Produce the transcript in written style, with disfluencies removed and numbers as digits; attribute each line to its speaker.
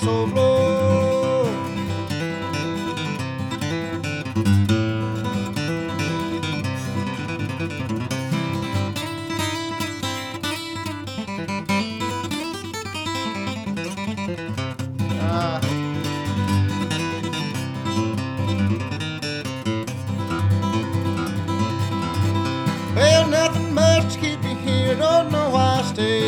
Speaker 1: whistle blow. Well, nothing much to keep me here. Don't know why I stay